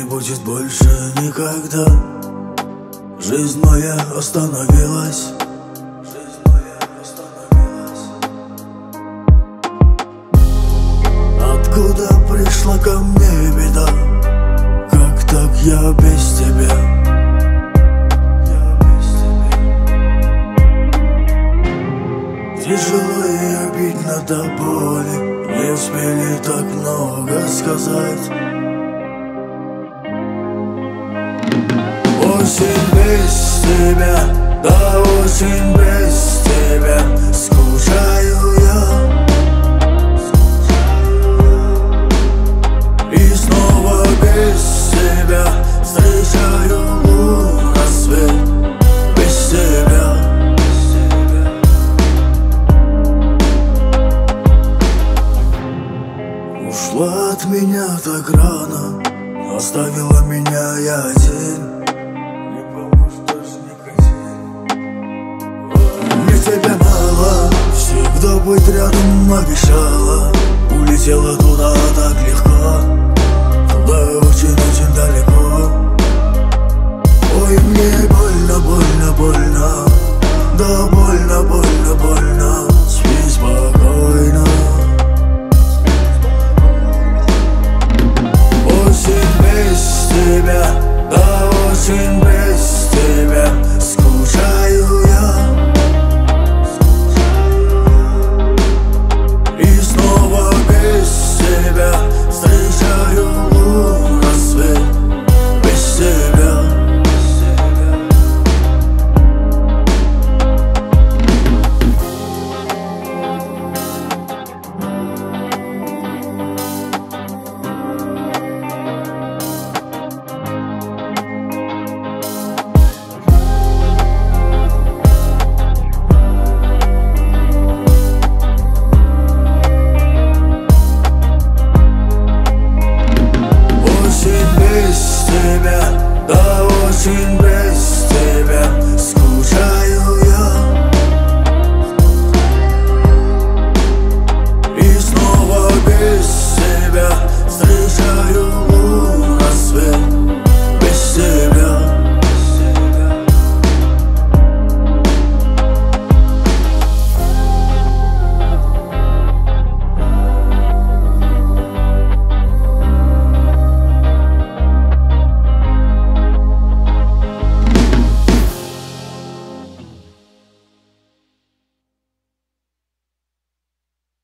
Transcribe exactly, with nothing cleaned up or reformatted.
будет больше никогда. Жизнь моя остановилась. Жизнь моя остановилась. Откуда пришла ко мне беда? Как так я без тебя? Я без тебя. Тяжело и обидно до боли. Не успели так много сказать. Осень без тебя, да осень без тебя. Скучаю я. И снова без тебя встречаю лук, рассвет. Без тебя. Ушла от меня так рано, оставила меня я один. Не поможет даже никотин. Мне тебя мало, всегда быть рядом обещала. Улетела туда так легко, туда очень-очень